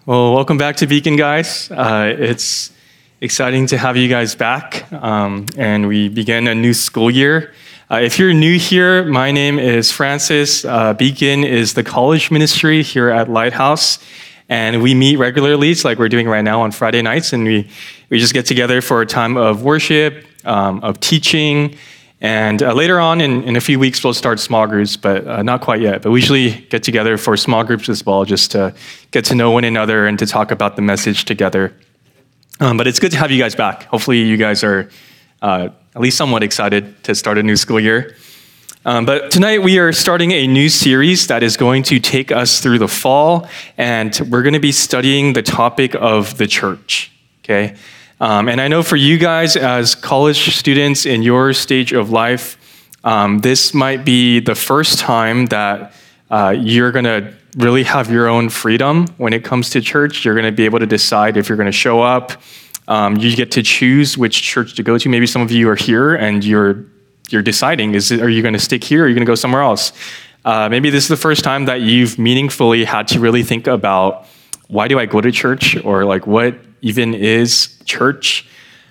Well, welcome back to Beacon, guys. It's exciting to have you guys back, and we begin a new school year. If you're new here, my name is Francis. Beacon is the college ministry here at Lighthouse, and we meet regularly. It's like we're doing right now on Friday nights, and we just get together for a time of worship, of teaching, and later on in a few weeks, we'll start small groups, but not quite yet. But we usually get together for small groups as well, just to get to know one another and to talk about the message together. But it's good to have you guys back. Hopefully you guys are at least somewhat excited to start a new school year. But tonight we are starting a new series that is going to take us through the fall, and we're going to be studying the topic of the church, okay? And I know for you guys as college students in your stage of life, this might be the first time that you're going to really have your own freedom when it comes to church. You're going to be able to decide if you're going to show up. You get to choose which church to go to. Maybe some of you are here and you're deciding, are you going to stick here or are you going to go somewhere else? Maybe this is the first time that you've meaningfully had to really think about, why do I go to church? Or like, what even is church?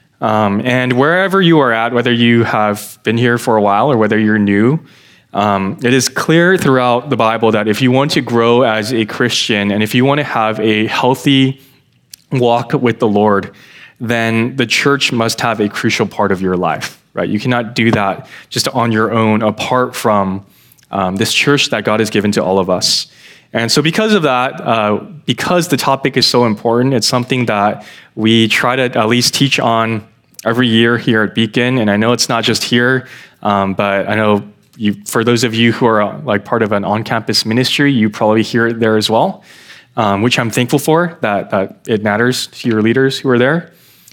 And wherever you are at, whether you have been here for a while or whether you're new, it is clear throughout the Bible that if you want to grow as a Christian and if you want to have a healthy walk with the Lord, then the church must have a crucial part of your life, right? You cannot do that just on your own apart from this church that God has given to all of us. And so because of that, because the topic is so important, it's something that we try to at least teach on every year here at Beacon. And I know it's not just here, but I know for those of you who are like part of an on-campus ministry, you probably hear it there as well, which I'm thankful for, that it matters to your leaders who are there.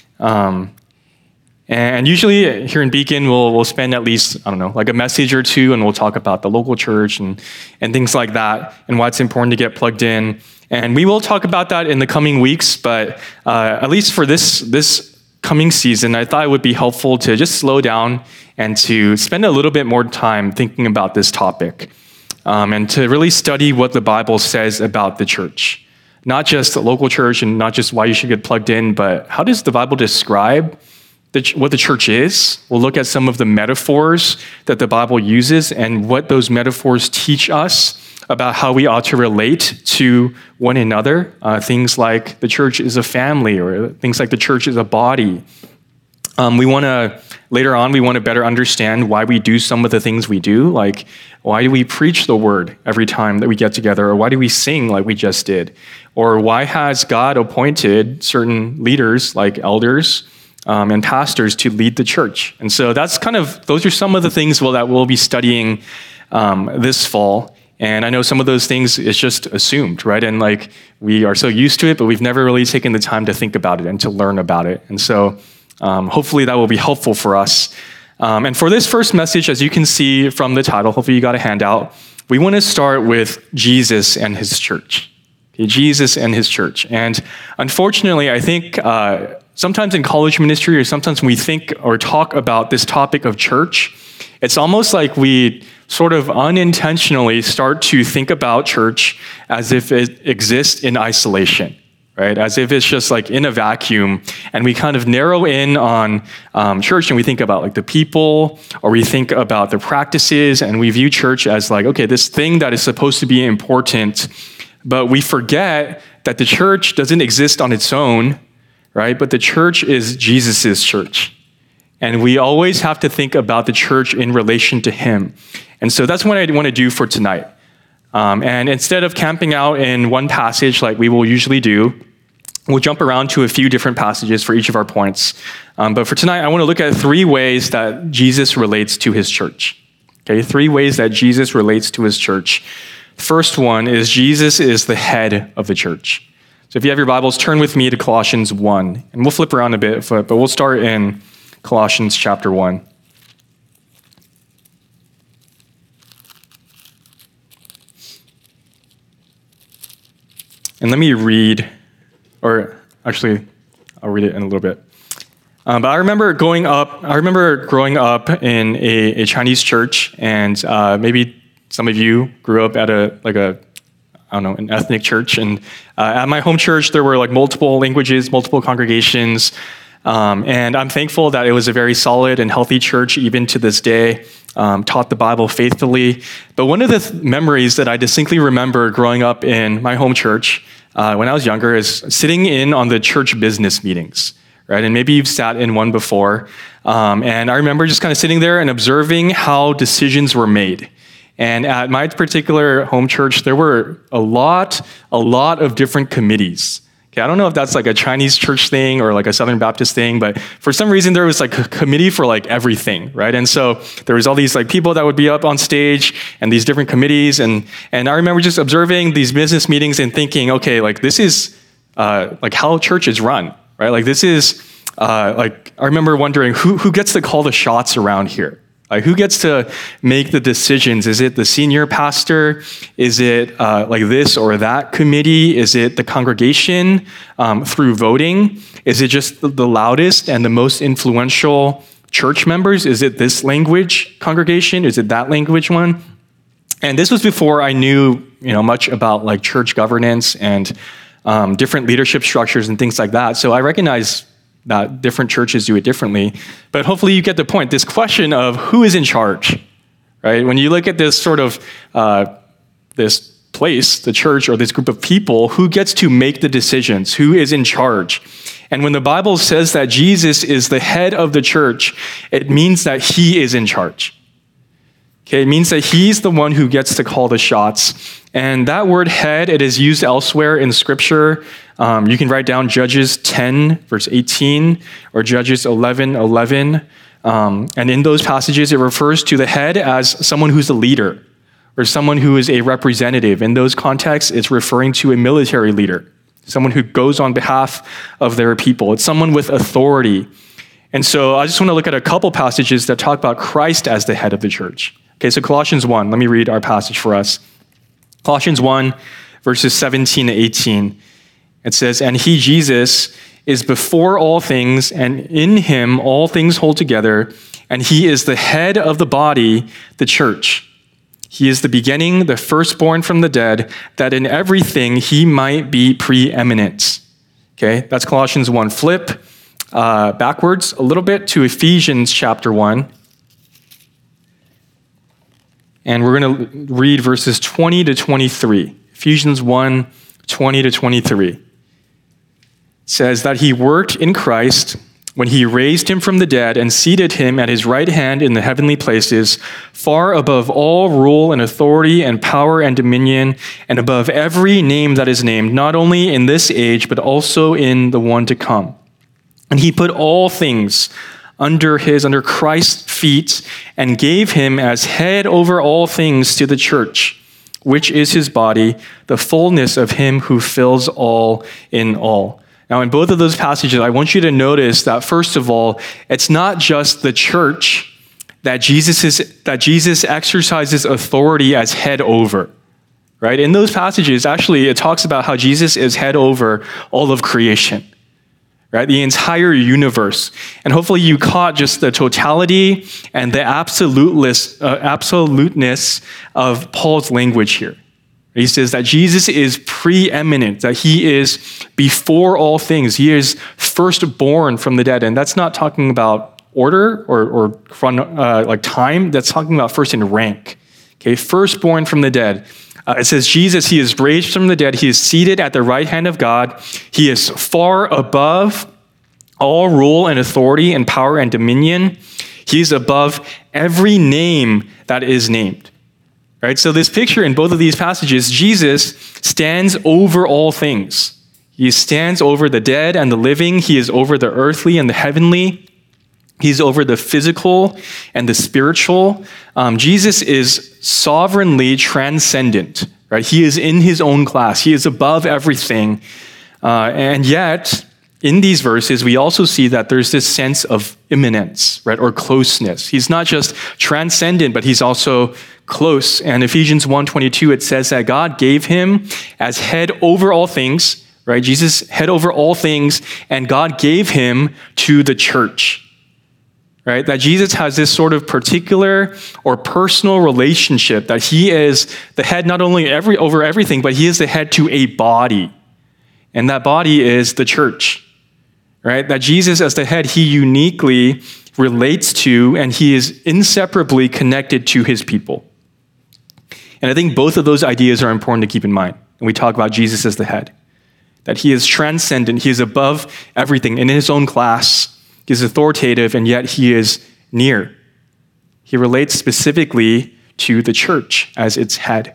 And usually here in Beacon, we'll spend at least, like a message or two, and we'll talk about the local church and things like that, and why it's important to get plugged in. And we will talk about that in the coming weeks, but at least for this coming season, I thought it would be helpful to just slow down and to spend a little bit more time thinking about this topic, and to really study what the Bible says about the church. Not just the local church and not just why you should get plugged in, but how does the Bible describe what the church is? We'll look at some of the metaphors that the Bible uses and what those metaphors teach us about how we ought to relate to one another. Things like the church is a family, or things like the church is a body. Later on, we want to better understand why we do some of the things we do. Like, why do we preach the word every time that we get together? Or why do we sing like we just did? Or why has God appointed certain leaders like elders and pastors to lead the church? And so those are some of the things that we'll be studying this fall. And I know some of those things is just assumed, right? And like, we are so used to it, but we've never really taken the time to think about it and to learn about it. And so hopefully that will be helpful for us. And for this first message, as you can see from the title, hopefully you got a handout, we want to start with Jesus and his church. Okay, Jesus and his church. And unfortunately, I think sometimes in college ministry, or sometimes when we think or talk about this topic of church, it's almost like we sort of unintentionally start to think about church as if it exists in isolation, right? As if it's just like in a vacuum, and we kind of narrow in on church, and we think about like the people, or we think about the practices, and we view church as like, okay, this thing that is supposed to be important, but we forget that the church doesn't exist on its own, right? But the church is Jesus's church. And we always have to think about the church in relation to him. And so that's what I want to do for tonight. And instead of camping out in one passage like we will usually do, we'll jump around to a few different passages for each of our points. But for tonight, I want to look at 3 ways that Jesus relates to his church. Okay, 3 ways that Jesus relates to his church. First one is Jesus is the head of the church. So if you have your Bibles, turn with me to Colossians 1. And we'll flip around a bit, but we'll start in Colossians chapter 1. And let me read, or actually, I'll read it in a little bit. But I remember growing up in a Chinese church, and maybe some of you grew up at a an ethnic church. And at my home church, there were like multiple languages, multiple congregations. And I'm thankful that it was a very solid and healthy church, even to this day, taught the Bible faithfully. But one of the memories that I distinctly remember growing up in my home church when I was younger is sitting in on the church business meetings, right? And maybe you've sat in one before. And I remember just kind of sitting there and observing how decisions were made. And at my particular home church, there were a lot of different committees. Okay, I don't know if that's like a Chinese church thing or like a Southern Baptist thing, but for some reason there was like a committee for like everything, right? And so there was all these like people that would be up on stage and these different committees. And I remember just observing these business meetings and thinking, okay, like this is like how church is run, right? Like this is like, I remember wondering who gets to call the shots around here? Like who gets to make the decisions? Is it the senior pastor? Is it like this or that committee? Is it the congregation through voting? Is it just the loudest and the most influential church members? Is it this language congregation? Is it that language one? And this was before I knew much about like church governance and different leadership structures and things like that. So I recognize that different churches do it differently. But hopefully you get the point. This question of who is in charge, right? When you look at this sort of, this place, the church, or this group of people, who gets to make the decisions? Who is in charge? And when the Bible says that Jesus is the head of the church, it means that he is in charge. Okay, it means that he's the one who gets to call the shots. And that word head, it is used elsewhere in Scripture. You can write down Judges 10, verse 18, or Judges 11:11. And in those passages, it refers to the head as someone who's a leader or someone who is a representative. In those contexts, it's referring to a military leader, someone who goes on behalf of their people. It's someone with authority. And so I just want to look at a couple passages that talk about Christ as the head of the church. Okay, so Colossians 1, let me read our passage for us. Colossians 1, verses 17 to 18. It says, "And he, Jesus, is before all things, and in him all things hold together, and he is the head of the body, the church. He is the beginning, the firstborn from the dead, that in everything he might be preeminent." Okay, that's Colossians 1. Flip backwards a little bit to Ephesians chapter 1. And we're going to read verses 20 to 23. Ephesians 1, 20 to 23. It says that he worked in Christ when he raised him from the dead and seated him at his right hand in the heavenly places, far above all rule and authority and power and dominion, and above every name that is named, not only in this age, but also in the one to come. And he put all things under Christ's feet and gave him as head over all things to the church, which is his body, the fullness of him who fills all in all. Now, in both of those passages, I want you to notice that, first of all, it's not just the church that Jesus exercises authority as head over, right? In those passages, actually, it talks about how Jesus is head over all of creation, right? The entire universe. And hopefully you caught just the totality and the absoluteness of Paul's language here. He says that Jesus is preeminent, that he is before all things. He is firstborn from the dead. And that's not talking about order or like time. That's talking about first in rank. Okay, firstborn from the dead. It says Jesus, he is raised from the dead. He is seated at the right hand of God. He is far above all rule and authority and power and dominion. He is above every name that is named. Right? So this picture in both of these passages, Jesus stands over all things. He stands over the dead and the living. He is over the earthly and the heavenly. He's over the physical and the spiritual. Jesus is sovereignly transcendent. Right? He is in his own class. He is above everything. And yet, in these verses, we also see that there's this sense of immanence, right, or closeness. He's not just transcendent, but he's also close. And Ephesians 1:22, it says that God gave him as head over all things, right? Jesus head over all things, and God gave him to the church. right? That Jesus has this sort of particular or personal relationship, that he is the head not only over everything, but he is the head to a body. And that body is the church, right? That Jesus as the head, he uniquely relates to and he is inseparably connected to his people. And I think both of those ideas are important to keep in mind when we talk about Jesus as the head. That he is transcendent, he is above everything in his own class. He is authoritative, and yet he is near. He relates specifically to the church as its head.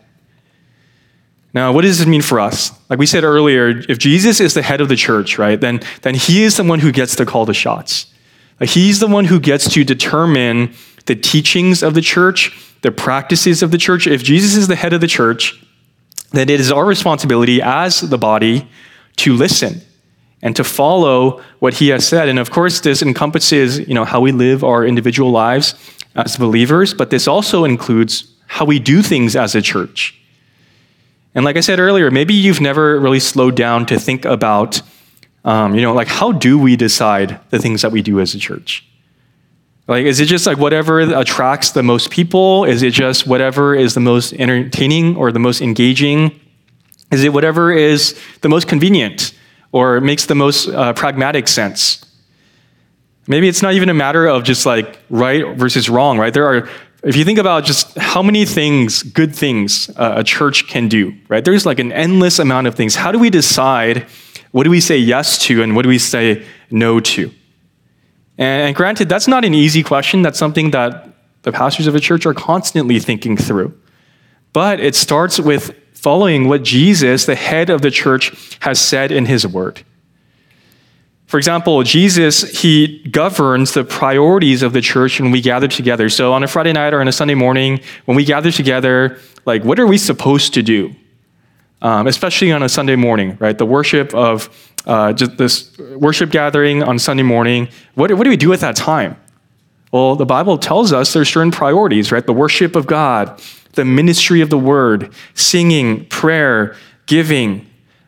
Now, what does this mean for us? Like we said earlier, if Jesus is the head of the church, right, then he is the one who gets to call the shots. Like he's the one who gets to determine the teachings of the church, the practices of the church. If Jesus is the head of the church, then it is our responsibility as the body to listen and to follow what he has said. And of course, this encompasses, how we live our individual lives as believers, but this also includes how we do things as a church. And like I said earlier, maybe you've never really slowed down to think about, how do we decide the things that we do as a church? Like, is it just like whatever attracts the most people? Is it just whatever is the most entertaining or the most engaging? Is it whatever is the most convenient or makes the most pragmatic sense? Maybe it's not even a matter of just like right versus wrong, right? If you think about just how many good things a church can do, right? There's like an endless amount of things. How do we decide what do we say yes to and what do we say no to? And granted, that's not an easy question. That's something that the pastors of a church are constantly thinking through. But it starts with following what Jesus, the head of the church, has said in his word. For example, Jesus, he governs the priorities of the church when we gather together. So on a Friday night or on a Sunday morning, when we gather together, like what are we supposed to do? Especially on a Sunday morning, right? The worship of just this worship gathering on Sunday morning. What do we do at that time? Well, the Bible tells us there's certain priorities, right? The worship of God, the ministry of the word, singing, prayer, giving.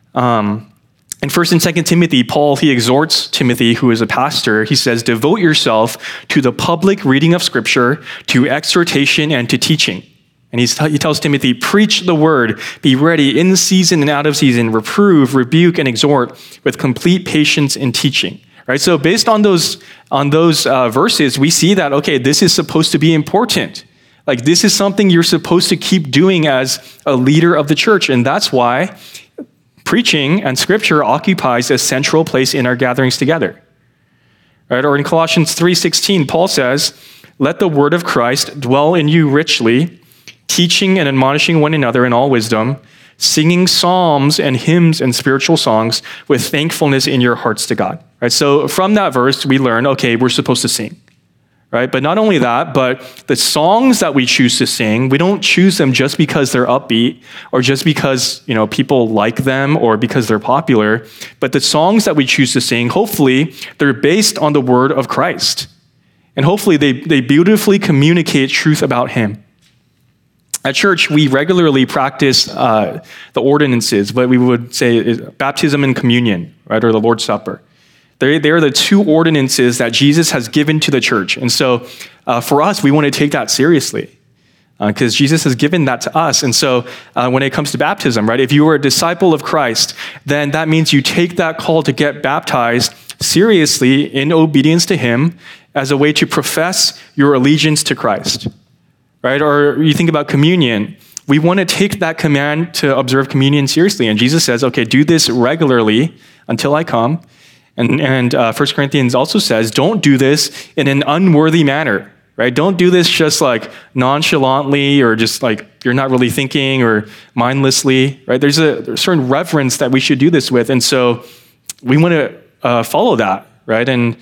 In 1 and 2 Timothy, Paul, he exhorts Timothy, who is a pastor, he says, devote yourself to the public reading of Scripture, to exhortation, and to teaching. And he tells Timothy, preach the word, be ready in season and out of season, reprove, rebuke, and exhort with complete patience in teaching. Right? So based on those verses, we see that, okay, this is supposed to be important. Like this is something you're supposed to keep doing as a leader of the church. And that's why preaching and scripture occupies a central place in our gatherings together. Right? Or in Colossians 3:16, Paul says, let the word of Christ dwell in you richly, teaching and admonishing one another in all wisdom, singing psalms and hymns and spiritual songs with thankfulness in your hearts to God. Right? So from that verse, we learn, okay, we're supposed to sing. Right? But not only that, but the songs that we choose to sing, we don't choose them just because they're upbeat or just because, people like them or because they're popular. But the songs that we choose to sing, hopefully, they're based on the word of Christ. And hopefully they beautifully communicate truth about him. At church, we regularly practice the ordinances, what we would say is baptism and communion, right, or the Lord's Supper. They are the two ordinances that Jesus has given to the church. And so for us, we want to take that seriously because Jesus has given that to us. And so when it comes to baptism, right, if you are a disciple of Christ, then that means you take that call to get baptized seriously in obedience to him as a way to profess your allegiance to Christ. Right? Or you think about communion. We want to take that command to observe communion seriously. And Jesus says, okay, do this regularly until I come. And 1 Corinthians also says, don't do this in an unworthy manner. Right? Don't do this just like nonchalantly or just like you're not really thinking or mindlessly. Right? There's a certain reverence that we should do this with. And so we want to follow that. Right? And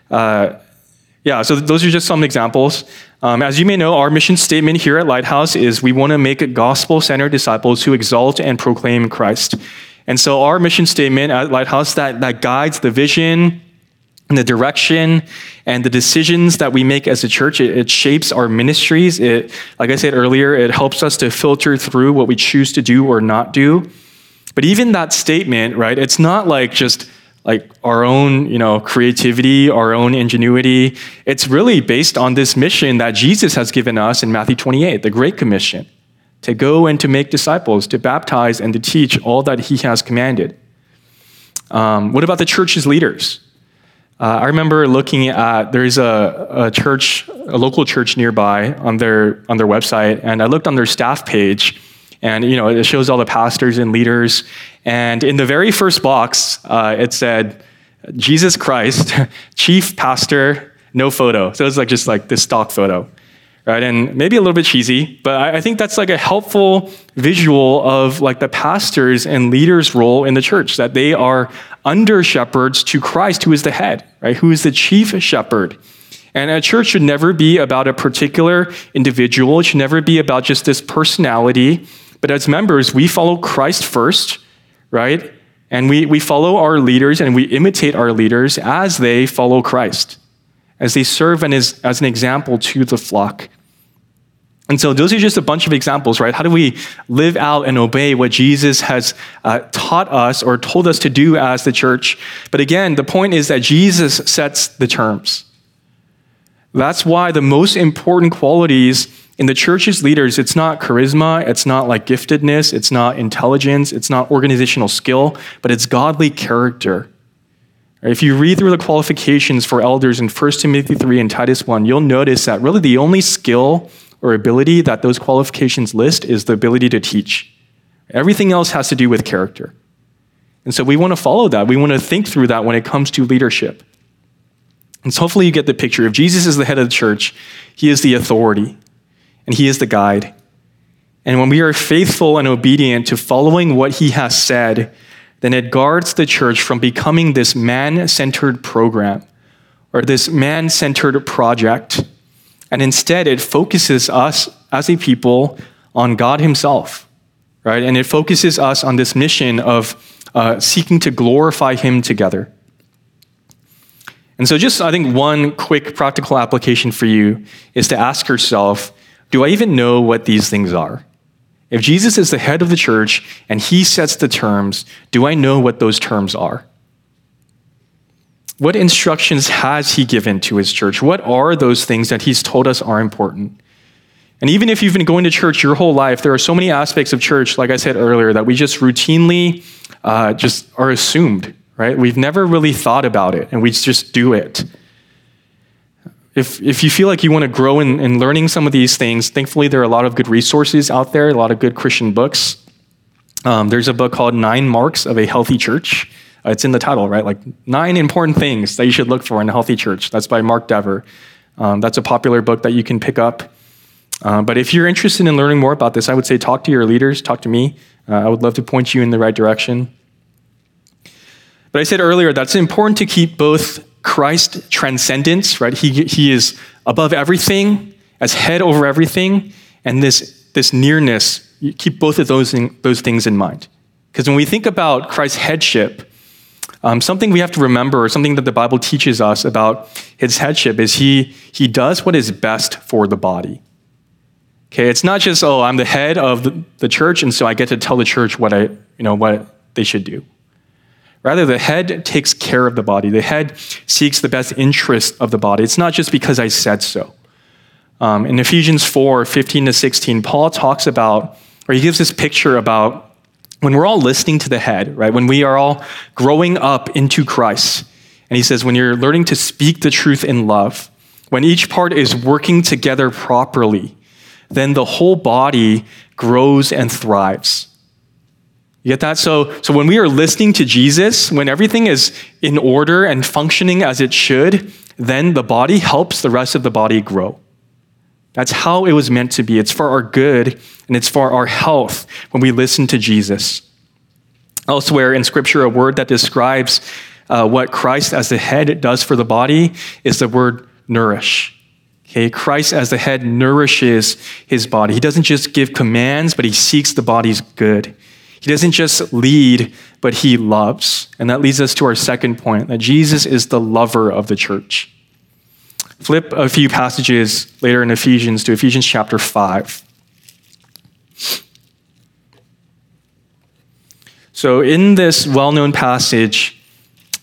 so those are just some examples. As you may know, our mission statement here at Lighthouse is we want to make gospel-centered disciples who exalt and proclaim Christ. And so our mission statement at Lighthouse that guides the vision and the direction and the decisions that we make as a church. It shapes our ministries. Like I said earlier, it helps us to filter through what we choose to do or not do. But even that statement, right, it's not like just like our own, creativity, our own ingenuity. It's really based on this mission that Jesus has given us in Matthew 28, the Great Commission, to go and to make disciples, to baptize and to teach all that he has commanded. What about the church's leaders? I remember looking at, there's a church, a local church nearby on their website, and I looked on their staff page, and it shows all the pastors and leaders. And in the very first box, it said, Jesus Christ, chief pastor, no photo. So it's just like this stock photo, right? And maybe a little bit cheesy, but I think that's like a helpful visual of like the pastors and leaders' role in the church, that they are under shepherds to Christ, who is the head, right? Who is the chief shepherd. And a church should never be about a particular individual. It should never be about just this personality. But as members, we follow Christ first, right? And we follow our leaders and we imitate our leaders as they follow Christ, as they serve and as an example to the flock. And so those are just a bunch of examples, right? How do we live out and obey what Jesus has taught us or told us to do as the church? But again, the point is that Jesus sets the terms. That's why the most important qualities in the church's leaders, it's not charisma, it's not like giftedness, it's not intelligence, it's not organizational skill, but it's godly character. If you read through the qualifications for elders in 1 Timothy 3 and Titus 1, you'll notice that really the only skill or ability that those qualifications list is the ability to teach. Everything else has to do with character. And so we want to follow that. We want to think through that when it comes to leadership. And so hopefully you get the picture. If Jesus is the head of the church, he is the authority. And he is the guide. And when we are faithful and obedient to following what he has said, then it guards the church from becoming this man-centered program or this man-centered project. And instead, it focuses us as a people on God himself, right? And it focuses us on this mission of seeking to glorify him together. And so just, I think, one quick practical application for you is to ask yourself, do I even know what these things are? If Jesus is the head of the church and he sets the terms, do I know what those terms are? What instructions has he given to his church? What are those things that he's told us are important? And even if you've been going to church your whole life, there are so many aspects of church, like I said earlier, that we just routinely just are assumed, right? We've never really thought about it, and we just do it. If you feel like you want to grow in learning some of these things, thankfully there are a lot of good resources out there, a lot of good Christian books. There's a book called 9 Marks of a Healthy Church. It's in the title, right? Like 9 important things that you should look for in a healthy church. That's by Mark Dever. That's a popular book that you can pick up. But if you're interested in learning more about this, I would say talk to your leaders, talk to me. I would love to point you in the right direction. But I said earlier, that's important to keep both Christ transcendence, right? He is above everything, as head over everything, and this nearness. You keep both of those things in mind. Because when we think about Christ's headship, something we have to remember, or something that the Bible teaches us about his headship, is he does what is best for the body. Okay, it's not just, I'm the head of the church, and so I get to tell the church what they should do. Rather, the head takes care of the body. The head seeks the best interest of the body. It's not just because I said so. In Ephesians 4:15-16, Paul talks about, or he gives this picture about when we're all listening to the head, right? When we are all growing up into Christ. And he says, when you're learning to speak the truth in love, when each part is working together properly, then the whole body grows and thrives. You get that? So when we are listening to Jesus, when everything is in order and functioning as it should, then the body helps the rest of the body grow. That's how it was meant to be. It's for our good and it's for our health when we listen to Jesus. Elsewhere in Scripture, a word that describes what Christ as the head does for the body is the word nourish. Okay, Christ as the head nourishes his body. He doesn't just give commands, but he seeks the body's good. He doesn't just lead, but he loves. And that leads us to our second point, that Jesus is the lover of the church. Flip a few passages later in Ephesians to Ephesians chapter 5. So in this well-known passage,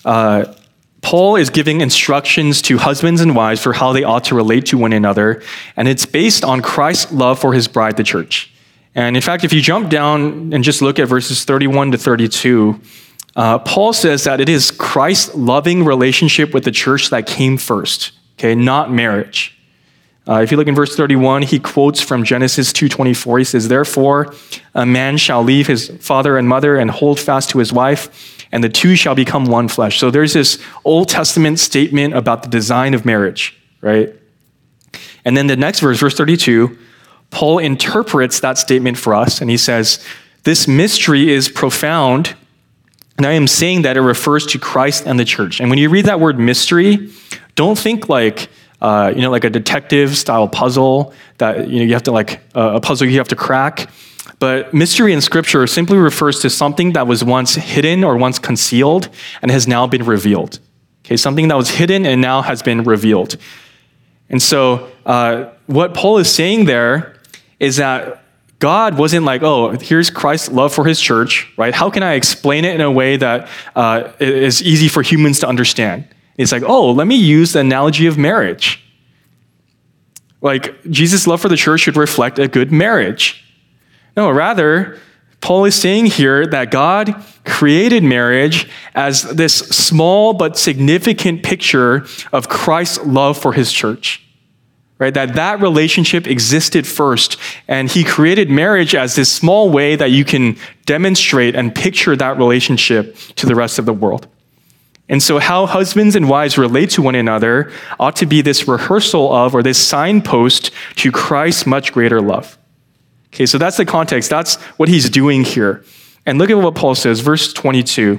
Paul is giving instructions to husbands and wives for how they ought to relate to one another, and it's based on Christ's love for his bride, the church. And in fact, if you jump down and just look at verses 31 to 32, Paul says that it is Christ's loving relationship with the church that came first, okay, not marriage. If you look in verse 31, he quotes from Genesis 2:24. He says, "Therefore, a man shall leave his father and mother and hold fast to his wife, and the two shall become one flesh." So there's this Old Testament statement about the design of marriage, right? And then the next verse, verse 32, Paul interprets that statement for us, and he says, "This mystery is profound, and I am saying that it refers to Christ and the church." And when you read that word mystery, don't think like a detective-style puzzle that you have to a puzzle you have to crack. But mystery in Scripture simply refers to something that was once hidden or once concealed and has now been revealed. Okay, something that was hidden and now has been revealed. And so what Paul is saying there is that God wasn't like, oh, here's Christ's love for his church, right? How can I explain it in a way that is easy for humans to understand? It's like, oh, let me use the analogy of marriage. Like, Jesus' love for the church should reflect a good marriage. No, rather, Paul is saying here that God created marriage as this small but significant picture of Christ's love for his church. Right? That relationship existed first, and he created marriage as this small way that you can demonstrate and picture that relationship to the rest of the world. And so how husbands and wives relate to one another ought to be this rehearsal of, or this signpost to Christ's much greater love. Okay, so that's the context. That's what he's doing here. And look at what Paul says, verse 22.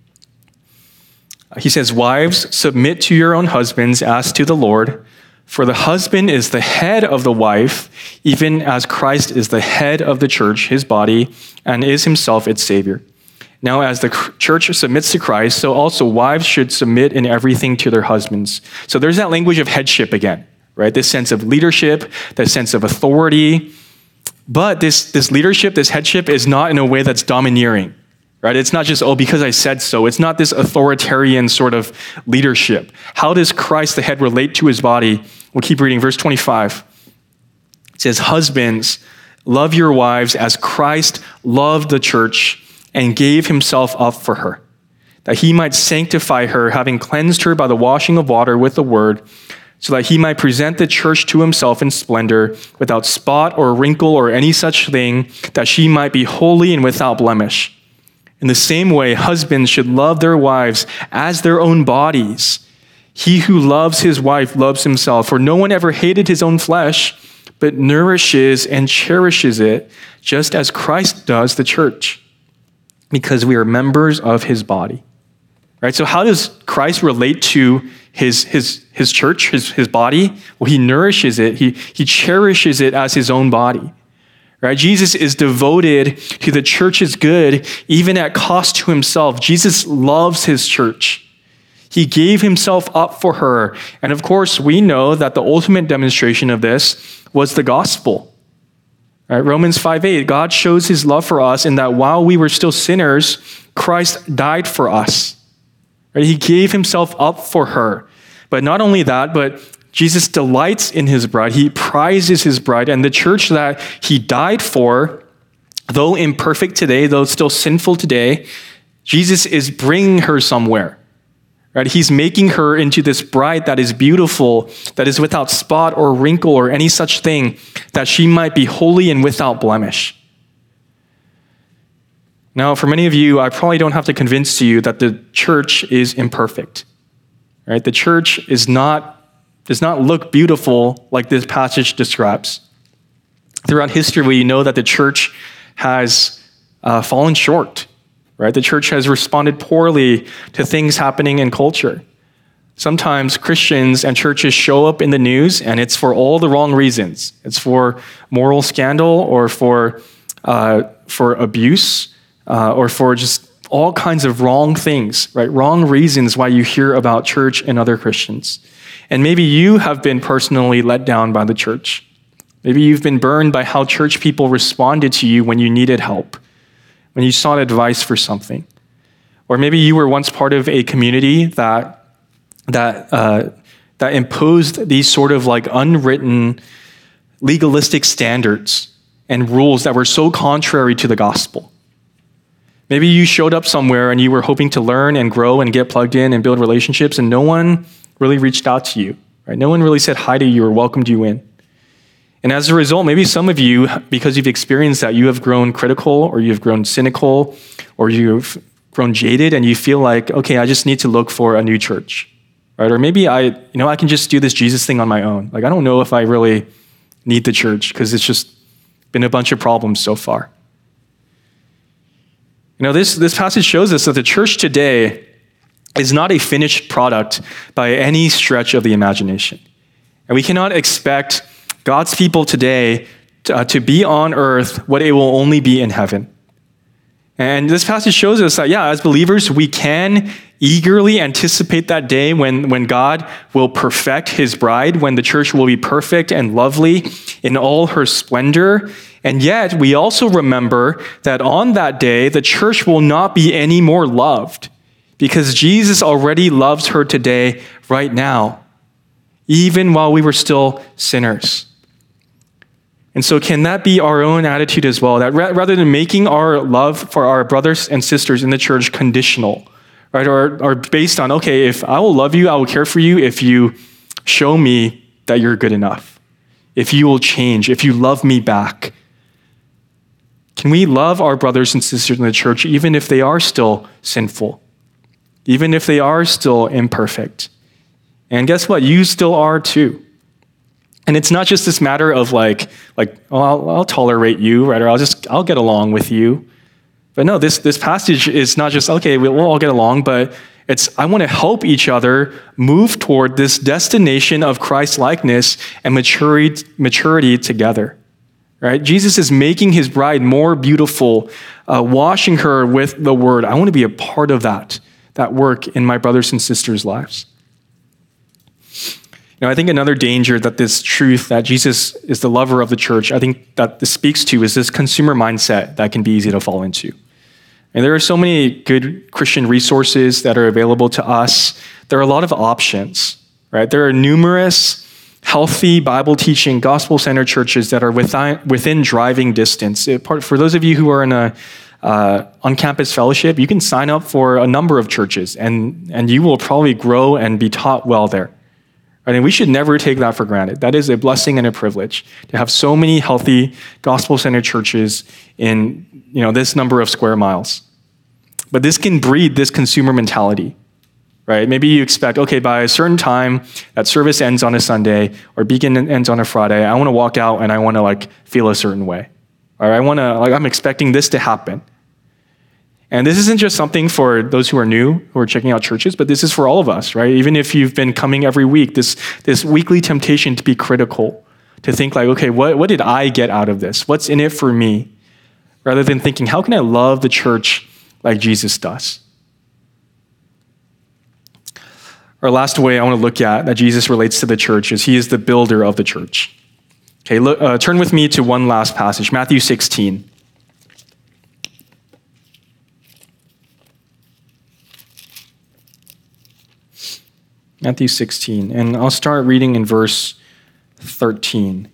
He says, "Wives, submit to your own husbands as to the Lord, for the husband is the head of the wife, even as Christ is the head of the church, his body, and is himself its Savior. Now, as the church submits to Christ, so also wives should submit in everything to their husbands." So there's that language of headship again, right? This sense of leadership, this sense of authority. But this leadership, this headship is not in a way that's domineering, right? It's not just, oh, because I said so. It's not this authoritarian sort of leadership. How does Christ, the head, relate to his body? We'll keep reading. Verse 25. It says, "Husbands, love your wives as Christ loved the church and gave himself up for her, that he might sanctify her, having cleansed her by the washing of water with the word, so that he might present the church to himself in splendor, without spot or wrinkle or any such thing, that she might be holy and without blemish. In the same way, husbands should love their wives as their own bodies. He who loves his wife loves himself, for no one ever hated his own flesh, but nourishes and cherishes it, just as Christ does the church, because we are members of his body." Right? So how does Christ relate to his church, his body? Well, he nourishes it. He cherishes it as his own body. Right? Jesus is devoted to the church's good, even at cost to himself. Jesus loves his church. He gave himself up for her. And of course, we know that the ultimate demonstration of this was the gospel. Right? Romans 5:8, God shows his love for us in that while we were still sinners, Christ died for us. Right? He gave himself up for her. But not only that, but Jesus delights in his bride. He prizes his bride. And the church that he died for, though imperfect today, though still sinful today, Jesus is bringing her somewhere. Right? He's making her into this bride that is beautiful, that is without spot or wrinkle or any such thing, that she might be holy and without blemish. Now, for many of you, I probably don't have to convince you that the church is imperfect. Right? The church does not look beautiful like this passage describes. Throughout history, we know that the church has fallen short. Right? The church has responded poorly to things happening in culture. Sometimes Christians and churches show up in the news, and it's for all the wrong reasons. It's for moral scandal, or for abuse, or for just all kinds of wrong things, right? Wrong reasons why you hear about church and other Christians. And maybe you have been personally let down by the church. Maybe you've been burned by how church people responded to you when you needed help, when you sought advice for something. Or maybe you were once part of a community that imposed these sort of like unwritten legalistic standards and rules that were so contrary to the gospel. Maybe you showed up somewhere and you were hoping to learn and grow and get plugged in and build relationships, and no one really reached out to you, right? No one really said hi to you or welcomed you in. And as a result, maybe some of you, because you've experienced that, you have grown critical, or you've grown cynical, or you've grown jaded, and you feel like, okay, I just need to look for a new church, right? Or maybe I can just do this Jesus thing on my own. Like, I don't know if I really need the church because it's just been a bunch of problems so far. This passage shows us that the church today is not a finished product by any stretch of the imagination. And we cannot expect God's people today to be on earth what it will only be in heaven. And this passage shows us that, as believers, we can eagerly anticipate that day when God will perfect his bride, when the church will be perfect and lovely in all her splendor. And yet, we also remember that on that day, the church will not be any more loved, because Jesus already loves her today, right now, even while we were still sinners. And so can that be our own attitude as well? That rather than making our love for our brothers and sisters in the church conditional, right, or based on, okay, if I will love you, I will care for you if you show me that you're good enough, if you will change, if you love me back. Can we love our brothers and sisters in the church even if they are still sinful, even if they are still imperfect? And guess what? You still are too. And it's not just this matter of like, I'll tolerate you, right? Or I'll get along with you. But no, this passage is not just, okay, we'll all get along, but I want to help each other move toward this destination of Christ-likeness and maturity together, right? Jesus is making his bride more beautiful, washing her with the word. I want to be a part of that work in my brothers and sisters' lives. I think another danger that this truth that Jesus is the lover of the church, I think that this speaks to, is this consumer mindset that can be easy to fall into. And there are so many good Christian resources that are available to us. There are a lot of options, right? There are numerous healthy Bible-teaching, gospel-centered churches that are within driving distance. For those of you who are in a on-campus fellowship, you can sign up for a number of churches, and you will probably grow and be taught well there. And we should never take that for granted. That is a blessing and a privilege to have so many healthy, gospel-centered churches in this number of square miles. But this can breed this consumer mentality, right? Maybe you expect, okay, by a certain time, that service ends on a Sunday or Beacon ends on a Friday. I want to walk out and I want to feel a certain way, or I'm expecting this to happen. And this isn't just something for those who are new, who are checking out churches, but this is for all of us, right? Even if you've been coming every week, this weekly temptation to be critical, to think okay, what did I get out of this? What's in it for me? Rather than thinking, how can I love the church like Jesus does? Our last way I want to look at that Jesus relates to the church is he is the builder of the church. Okay, turn with me to one last passage, Matthew 16. Matthew 16, and I'll start reading in verse 13.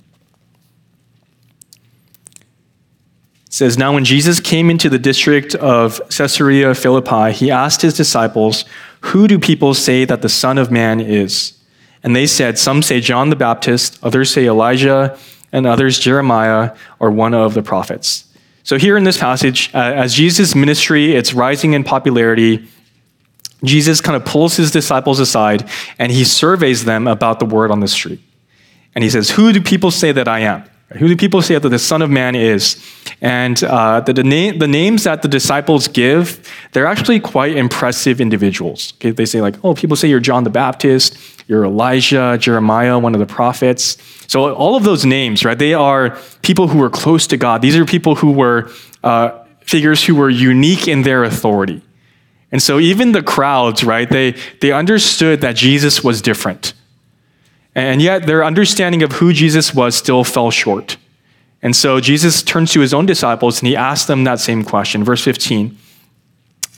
It says, "Now when Jesus came into the district of Caesarea Philippi, he asked his disciples, 'Who do people say that the Son of Man is?' And they said, 'Some say John the Baptist, others say Elijah, and others Jeremiah or one of the prophets.'" So here in this passage, as Jesus' ministry, it's rising in popularity, Jesus kind of pulls his disciples aside and he surveys them about the word on the street. And he says, "Who do people say that I am? Who do people say that the Son of Man is?" And the names that the disciples give, they're actually quite impressive individuals. Okay? They say people say you're John the Baptist, you're Elijah, Jeremiah, one of the prophets. So all of those names, right, they are people who were close to God. These are people who were figures who were unique in their authority. And so even the crowds, right, they understood that Jesus was different. And yet their understanding of who Jesus was still fell short. And so Jesus turns to his own disciples and he asks them that same question. Verse 15,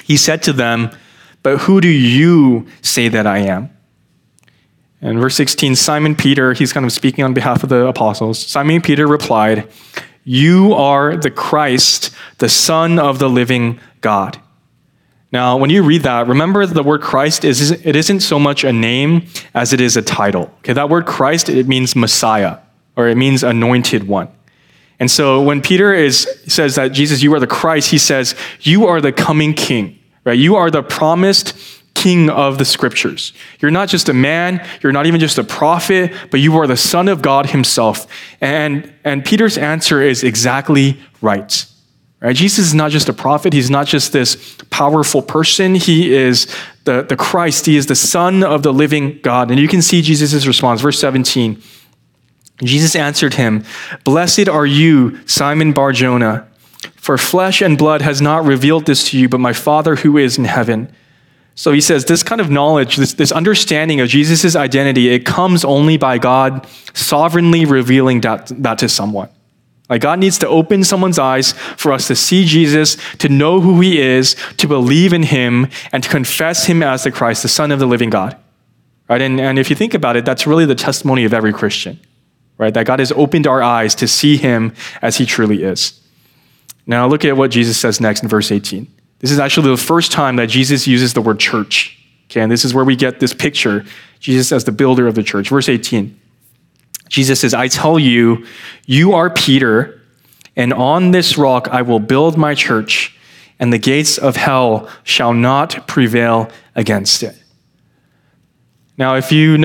He said to them, "But who do you say that I am?" And verse 16, Simon Peter, he's kind of speaking on behalf of the apostles. Simon Peter replied, "You are the Christ, the Son of the living God." Now, when you read that, remember the word Christ, it isn't so much a name as it is a title. Okay, that word Christ, it means Messiah, or it means anointed one. And so when Peter says that, Jesus, you are the Christ, he says, you are the coming king, right? You are the promised king of the scriptures. You're not just a man, you're not even just a prophet, but you are the Son of God himself. And Peter's answer is exactly right. Right? Jesus is not just a prophet, he's not just this powerful person, he is the Christ, he is the Son of the living God. And you can see Jesus' response, verse 17. Jesus answered him, "Blessed are you, Simon Bar-Jonah, for flesh and blood has not revealed this to you, but my Father who is in heaven." So he says this kind of knowledge, this understanding of Jesus' identity, it comes only by God sovereignly revealing that to someone. Like God needs to open someone's eyes for us to see Jesus, to know who he is, to believe in him, and to confess him as the Christ, the Son of the living God. Right? And if you think about it, that's really the testimony of every Christian. Right? That God has opened our eyes to see him as he truly is. Now look at what Jesus says next in verse 18. This is actually the first time that Jesus uses the word church. Okay, and this is where we get this picture, Jesus as the builder of the church. Verse 18, Jesus says, "I tell you, you are Peter, and on this rock I will build my church, and the gates of hell shall not prevail against it." Now, if you're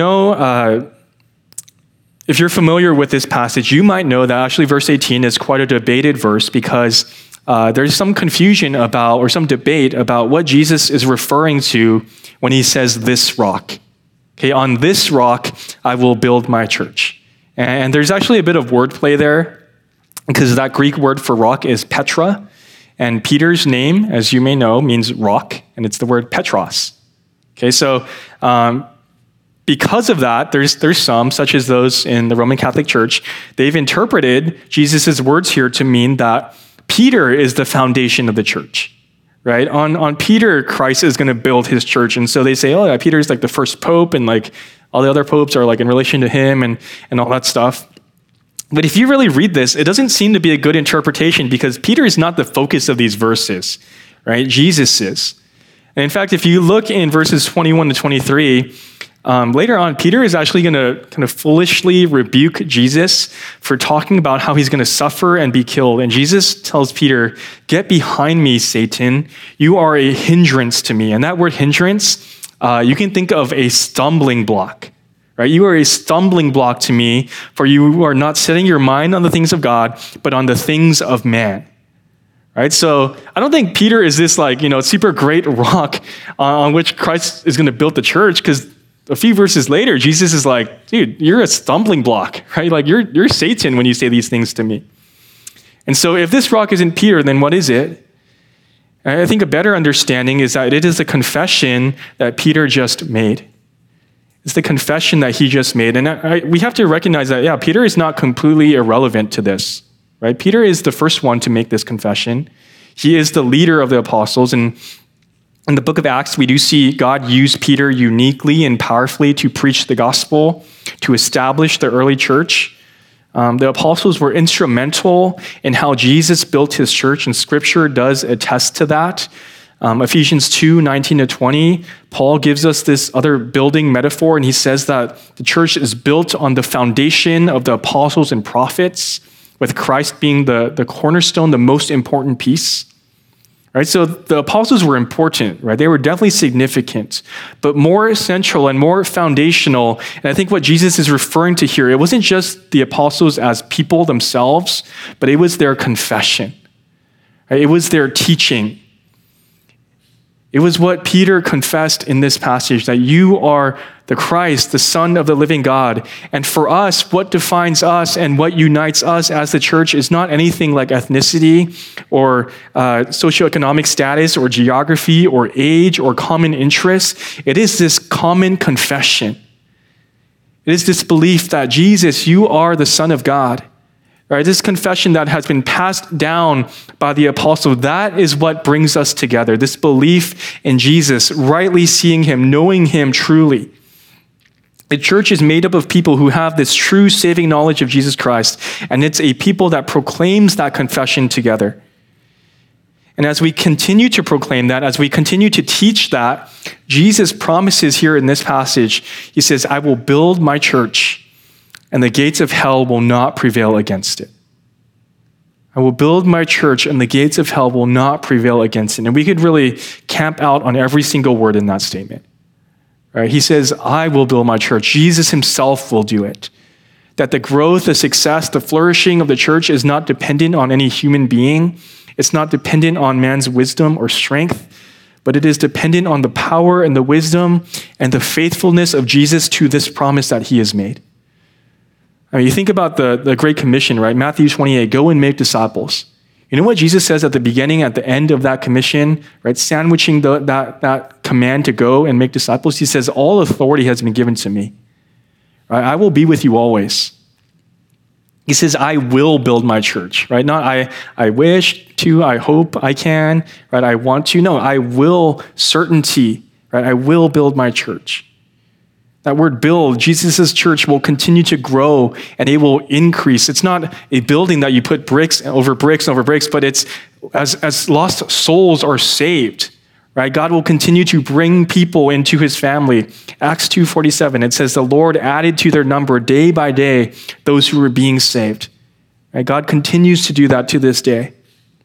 familiar with this passage, you might know that actually verse 18 is quite a debated verse because there's some confusion about, or some debate about what Jesus is referring to when he says this rock. Okay, on this rock, I will build my church. And there's actually a bit of wordplay there because that Greek word for rock is Petra. And Peter's name, as you may know, means rock, and it's the word Petros. Okay, so because of that, there's some, such as those in the Roman Catholic Church, they've interpreted Jesus' words here to mean that Peter is the foundation of the church, right? On Peter, Christ is going to build his church. And so they say, oh yeah, Peter's like the first pope, and like all the other popes are like in relation to him and all that stuff. But if you really read this, it doesn't seem to be a good interpretation because Peter is not the focus of these verses, right? Jesus is. And in fact, if you look in verses 21 to 23, later on, Peter is actually going to kind of foolishly rebuke Jesus for talking about how he's going to suffer and be killed. And Jesus tells Peter, "Get behind me, Satan. You are a hindrance to me." And that word hindrance, you can think of a stumbling block, right? You are a stumbling block to me, for you are not setting your mind on the things of God, but on the things of man. Right? So I don't think Peter is this like, super great rock on which Christ is going to build the church, because a few verses later, Jesus is like, dude, you're a stumbling block, right? Like you're Satan when you say these things to me. And so if this rock isn't Peter, then what is it? And I think a better understanding is that it is the confession that Peter just made. It's the confession that he just made. And we have to recognize that, yeah, Peter is not completely irrelevant to this, right? Peter is the first one to make this confession. He is the leader of the apostles. And in the book of Acts, we do see God use Peter uniquely and powerfully to preach the gospel, to establish the early church. The apostles were instrumental in how Jesus built his church, and Scripture does attest to that. Ephesians 2:19 to 20, Paul gives us this other building metaphor, and he says that the church is built on the foundation of the apostles and prophets, with Christ being the cornerstone, the most important piece. Right? So the apostles were important, right? They were definitely significant, but more essential and more foundational. And I think what Jesus is referring to here, it wasn't just the apostles as people themselves, but it was their confession. Right? It was their teaching. It was what Peter confessed in this passage, that you are the Christ, the Son of the living God. And for us, what defines us and what unites us as the church is not anything like ethnicity or socioeconomic status or geography or age or common interests. It is this common confession. It is this belief that Jesus, you are the Son of God. right? This confession that has been passed down by the apostle, that is what brings us together. This belief in Jesus, rightly seeing him, knowing him truly. The church is made up of people who have this true saving knowledge of Jesus Christ, and it's a people that proclaims that confession together. And as we continue to proclaim that, as we continue to teach that, Jesus promises here in this passage, he says, I will build my church, and the gates of hell will not prevail against it. I will build my church, and the gates of hell will not prevail against it. And we could really camp out on every single word in that statement. Right? He says, I will build my church. Jesus himself will do it. That the growth, the success, the flourishing of the church is not dependent on any human being. It's not dependent on man's wisdom or strength, but it is dependent on the power and the wisdom and the faithfulness of Jesus to this promise that he has made. I mean, you think about the Great Commission, right? Matthew 28, go and make disciples. You know what Jesus says at the beginning, at the end of that commission, right? Sandwiching that command to go and make disciples. He says, all authority has been given to me. Right? I will be with you always. He says, I will build my church, right? Not I wish to, I hope I can, right? I want to. No, I will, certainty, right? I will build my church. That word build, Jesus' church will continue to grow and it will increase. It's not a building that you put bricks over bricks over bricks, but it's as lost souls are saved, right? God will continue to bring people into his family. Acts 2:47, it says, the Lord added to their number day by day those who were being saved. Right? God continues to do that to this day.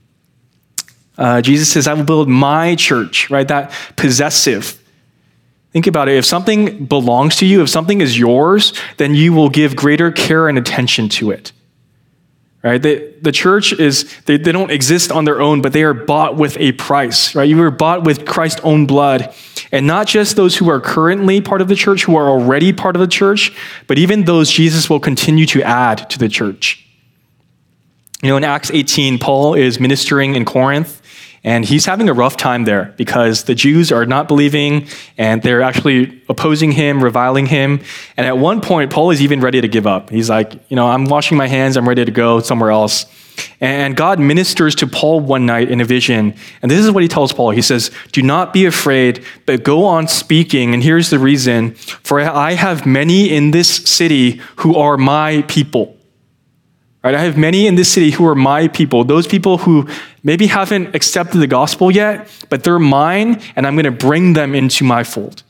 Jesus says, I will build my church, right? That possessive. Think about it. If something belongs to you, if something is yours, then you will give greater care and attention to it. Right? The church they don't exist on their own, but they are bought with a price, right? You were bought with Christ's own blood. And not just those who are currently part of the church, who are already part of the church, but even those Jesus will continue to add to the church. You know, in Acts 18, Paul is ministering in Corinth, and he's having a rough time there because the Jews are not believing and they're actually opposing him, reviling him. And at one point, Paul is even ready to give up. He's like, I'm washing my hands. I'm ready to go somewhere else. And God ministers to Paul one night in a vision. And this is what he tells Paul. He says, do not be afraid, but go on speaking. And here's the reason. For I have many in this city who are my people. Right? I have many in this city who are my people, those people who maybe haven't accepted the gospel yet, but they're mine, and I'm going to bring them into my fold.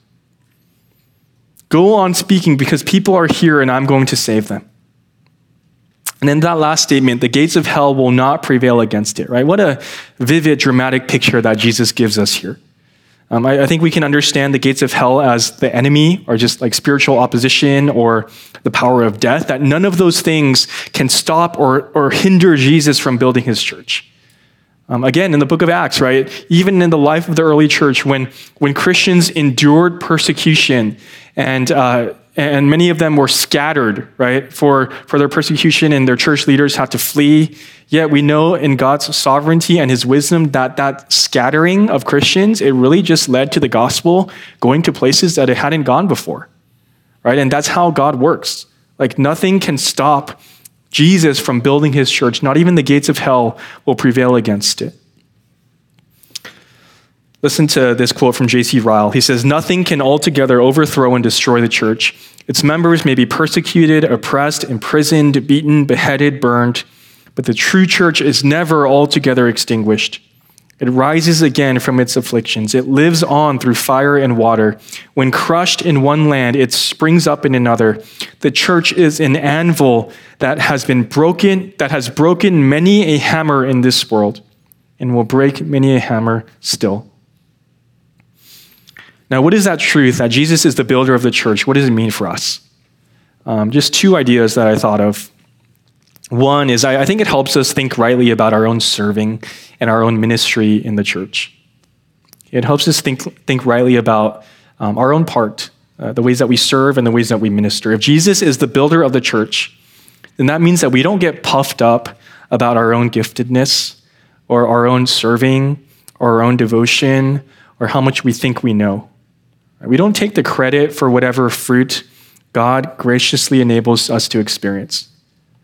Go on speaking because people are here and I'm going to save them. And then that last statement, the gates of hell will not prevail against it, right? What a vivid, dramatic picture that Jesus gives us here. I think we can understand the gates of hell as the enemy or just like spiritual opposition or the power of death, that none of those things can stop or hinder Jesus from building his church. Again, in the book of Acts, right, even in the life of the early church, when Christians endured persecution and many of them were scattered, right, for their persecution and their church leaders had to flee. Yet we know in God's sovereignty and his wisdom that scattering of Christians, it really just led to the gospel going to places that it hadn't gone before, right? And that's how God works. Like nothing can stop Jesus from building his church. Not even the gates of hell will prevail against it. Listen to this quote from J.C. Ryle. He says, nothing can altogether overthrow and destroy the church. Its members may be persecuted, oppressed, imprisoned, beaten, beheaded, burned, but the true church is never altogether extinguished. It rises again from its afflictions. It lives on through fire and water. When crushed in one land, it springs up in another. The church is an anvil that has broken many a hammer in this world and will break many a hammer still. Now, what is that truth that Jesus is the builder of the church? What does it mean for us? Just two ideas that I thought of. One is I think it helps us think rightly about our own serving and our own ministry in the church. It helps us think rightly about our own part, the ways that we serve and the ways that we minister. If Jesus is the builder of the church, then that means that we don't get puffed up about our own giftedness or our own serving or our own devotion or how much we think we know. We don't take the credit for whatever fruit God graciously enables us to experience.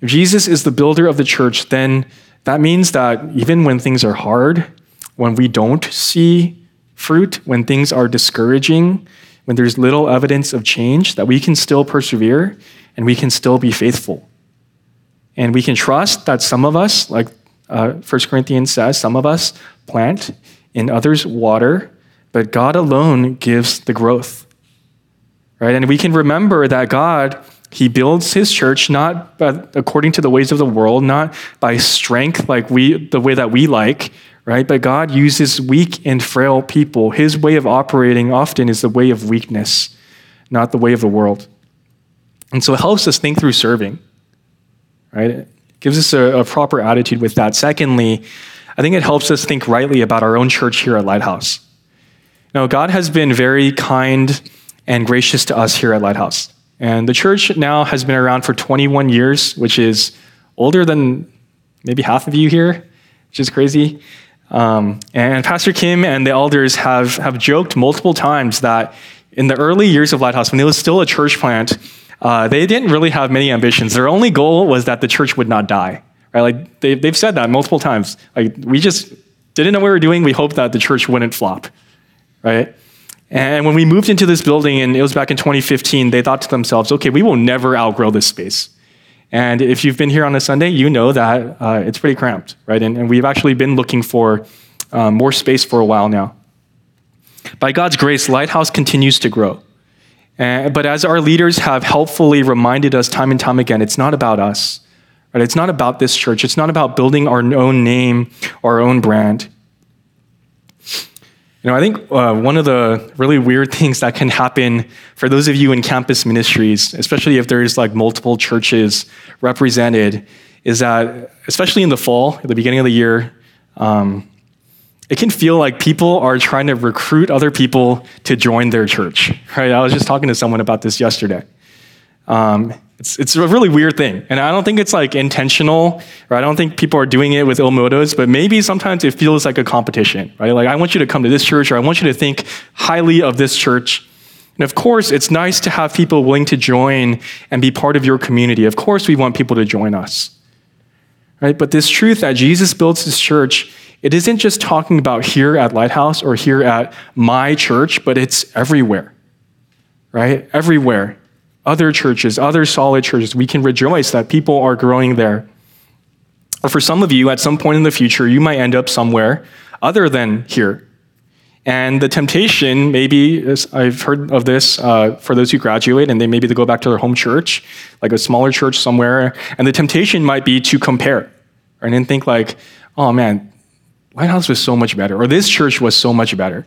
If Jesus is the builder of the church, then that means that even when things are hard, when we don't see fruit, when things are discouraging, when there's little evidence of change, that we can still persevere and we can still be faithful. And we can trust that some of us, like 1 Corinthians says, some of us plant and others water, but God alone gives the growth. Right? And we can remember that God, he builds his church not according to the ways of the world, not by strength like the way that we like, right? But God uses weak and frail people. His way of operating often is the way of weakness, not the way of the world. And so it helps us think through serving, right? It gives us a proper attitude with that. Secondly, I think it helps us think rightly about our own church here at Lighthouse. Now, God has been very kind and gracious to us here at Lighthouse. And the church now has been around for 21 years, which is older than maybe half of you here, which is crazy. And Pastor Kim and the elders have joked multiple times that in the early years of Lighthouse, when it was still a church plant, they didn't really have many ambitions. Their only goal was that the church would not die. Right? Like they've said that multiple times. Like we just didn't know what we were doing. We hoped that the church wouldn't flop. Right? And when we moved into this building, and it was back in 2015, they thought to themselves, okay, we will never outgrow this space. And if you've been here on a Sunday, you know that it's pretty cramped, right? And we've actually been looking for more space for a while now. By God's grace, Lighthouse continues to grow. But as our leaders have helpfully reminded us time and time again, it's not about us, right? It's not about this church. It's not about building our own name or our own brand. I think one of the really weird things that can happen for those of you in campus ministries, especially if there's like multiple churches represented, is that, especially in the fall, at the beginning of the year, it can feel like people are trying to recruit other people to join their church, right? I was just talking to someone about this yesterday. It's a really weird thing. And I don't think it's like intentional, or I don't think people are doing it with ill motives, but maybe sometimes it feels like a competition, right? Like I want you to come to this church, or I want you to think highly of this church. And of course, it's nice to have people willing to join and be part of your community. Of course, we want people to join us, right? But this truth that Jesus builds his church, it isn't just talking about here at Lighthouse or here at my church, but it's everywhere, right? Everywhere. Other churches, other solid churches, we can rejoice that people are growing there. Or for some of you, at some point in the future, you might end up somewhere other than here. And the temptation, maybe, I've heard of this for those who graduate and maybe they go back to their home church, like a smaller church somewhere, and the temptation might be to compare, and then think like, oh man, Lighthouse was so much better, or this church was so much better.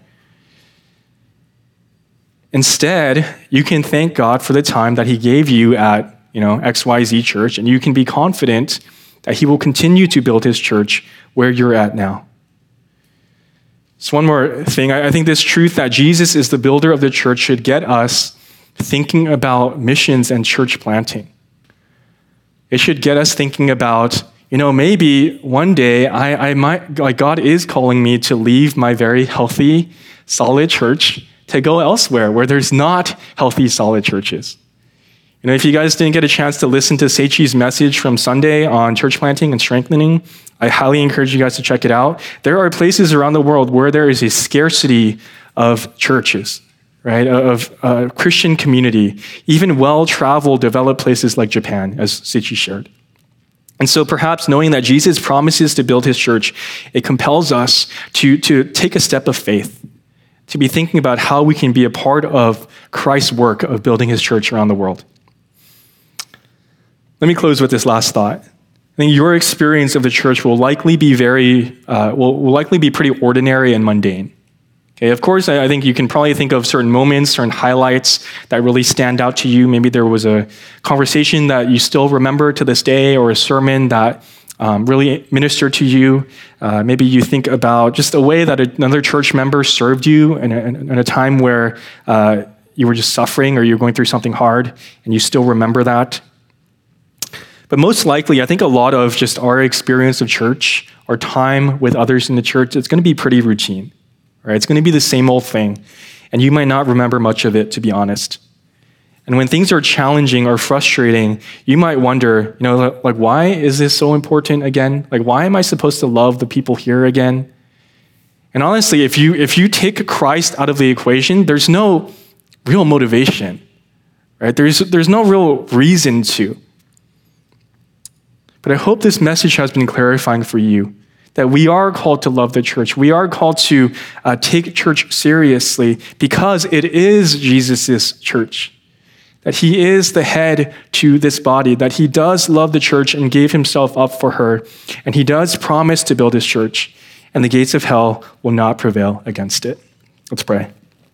Instead, you can thank God for the time that he gave you at, XYZ church, and you can be confident that he will continue to build his church where you're at now. So one more thing, I think this truth that Jesus is the builder of the church should get us thinking about missions and church planting. It should get us thinking about, maybe one day I might, like God is calling me to leave my very healthy, solid church to go elsewhere where there's not healthy, solid churches. If you guys didn't get a chance to listen to Seichi's message from Sunday on church planting and strengthening, I highly encourage you guys to check it out. There are places around the world where there is a scarcity of churches, right? Of Christian community, even well-traveled, developed places like Japan, as Seichi shared. And so perhaps knowing that Jesus promises to build his church, it compels us to take a step of faith, to be thinking about how we can be a part of Christ's work of building his church around the world. Let me close with this last thought. I think your experience of the church will likely be will likely be pretty ordinary and mundane. Okay, of course, I think you can probably think of certain moments, certain highlights that really stand out to you. Maybe there was a conversation that you still remember to this day, or a sermon that really ministered to you. Maybe you think about just a way that another church member served you in a time where you were just suffering or you're going through something hard, and you still remember that. But most likely, I think a lot of just our experience of church, our time with others in the church, it's going to be pretty routine, right? It's going to be the same old thing, and you might not remember much of it, to be honest. And when things are challenging or frustrating, you might wonder, like, why is this so important again? Like, why am I supposed to love the people here again? And honestly, if you take Christ out of the equation, there's no real motivation, right? There's no real reason to. But I hope this message has been clarifying for you that we are called to love the church. We are called to take church seriously because it is Jesus' church. That he is the head to this body, that he does love the church and gave himself up for her, and he does promise to build his church, and the gates of hell will not prevail against it. Let's pray.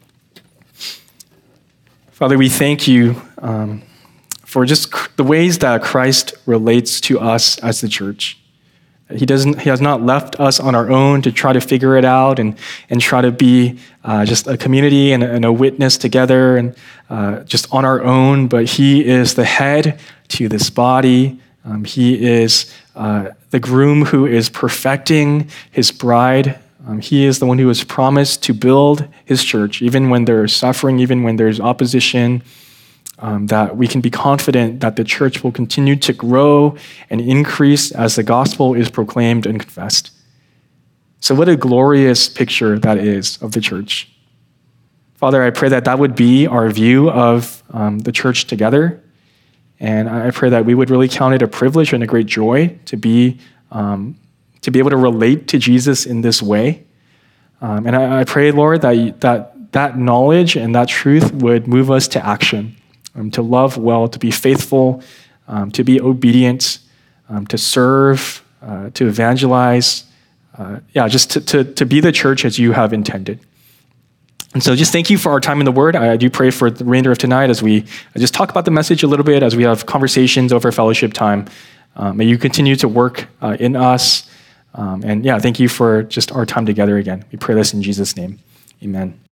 Father, we thank you for just the ways that Christ relates to us as the church. He has not left us on our own to try to figure it out and try to be just a community and a witness together and just on our own, but he is the head to this body. He is the groom who is perfecting his bride. He is the one who has promised to build his church, even when there's suffering, even when there's opposition, that we can be confident that the church will continue to grow and increase as the gospel is proclaimed and confessed. So what a glorious picture that is of the church. Father, I pray that that would be our view of the church together. And I pray that we would really count it a privilege and a great joy to be able to relate to Jesus in this way. And I pray, Lord, that knowledge and that truth would move us to action. To love well, to be faithful, to be obedient, to serve, to evangelize, just to be the church as you have intended. And so just thank you for our time in the Word. I do pray for the remainder of tonight as we just talk about the message a little bit, as we have conversations over fellowship time. May you continue to work in us. Thank you for just our time together again. We pray this in Jesus' name. Amen.